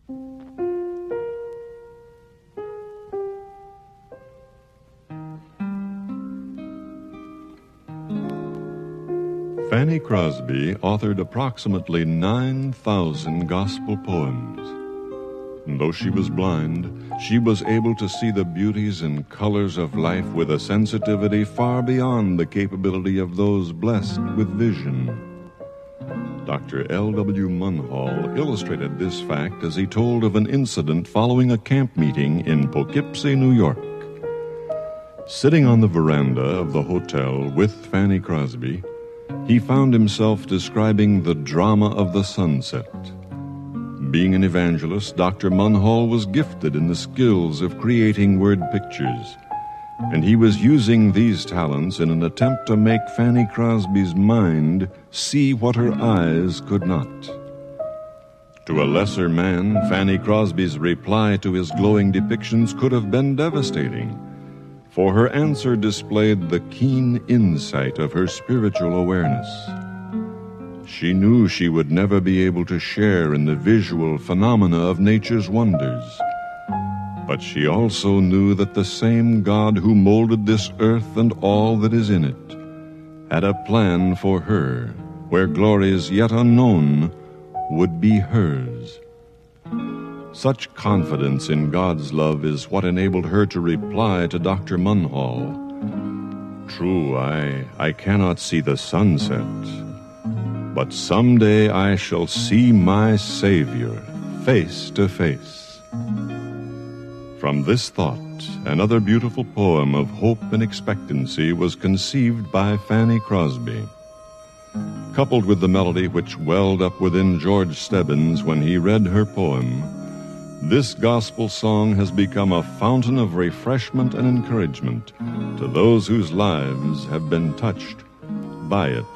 Fanny Crosby authored approximately 9,000 gospel poems. And though she was blind, she was able to see the beauties and colors of life with a sensitivity far beyond the capability of those blessed with vision. Dr. L.W. Munhall illustrated this fact as he told of an incident following a camp meeting in Poughkeepsie, New York. Sitting on the veranda of the hotel with Fanny Crosby, he found himself describing the drama of the sunset. Being an evangelist, Dr. Munhall was gifted in the skills of creating word pictures, and he was using these talents in an attempt to make Fanny Crosby's mind see what her eyes could not. To a lesser man, Fanny Crosby's reply to his glowing depictions could have been devastating, for her answer displayed the keen insight of her spiritual awareness. She knew she would never be able to share in the visual phenomena of nature's wonders, but she also knew that the same God who molded this earth and all that is in it had a plan for her, where glories yet unknown would be hers. Such confidence in God's love is what enabled her to reply to Dr. Munhall, "True, I cannot see the sunset, but someday I shall see my Savior face to face." From this thought, another beautiful poem of hope and expectancy was conceived by Fanny Crosby. Coupled with the melody which welled up within George Stebbins when he read her poem, this gospel song has become a fountain of refreshment and encouragement to those whose lives have been touched by it.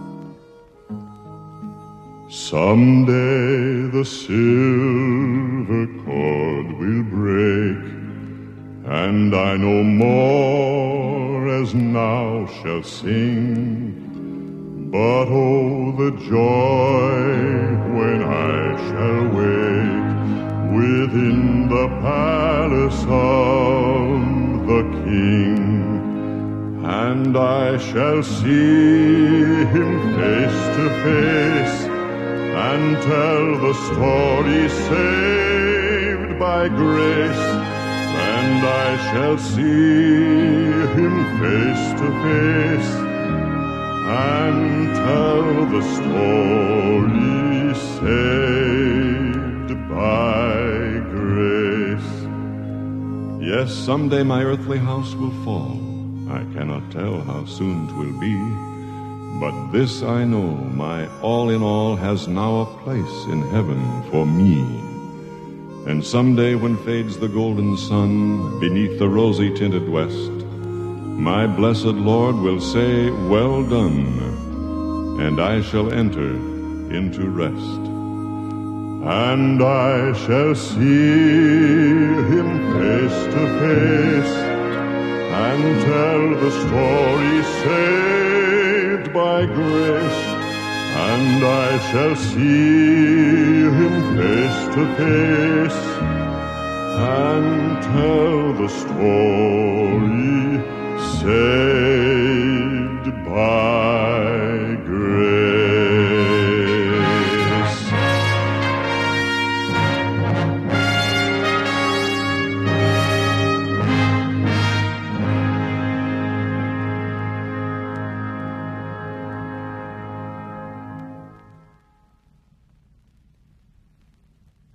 Someday the silver cord will break, and I no more as now shall sing, but oh, the joy when I shall wake within the palace of the King, and I shall see him face to face and tell the story saved by grace, and I shall see him face to face and tell the story saved by grace. Yes, someday my earthly house will fall. I cannot tell how soon 'twill be, but this I know, my all in all has now a place in heaven for me. And someday when fades the golden sun beneath the rosy tinted west, my blessed Lord will say, "Well done," and I shall enter into rest. And I shall see him face to face and tell the story saved by grace, and I shall see him face to face and tell the story saved by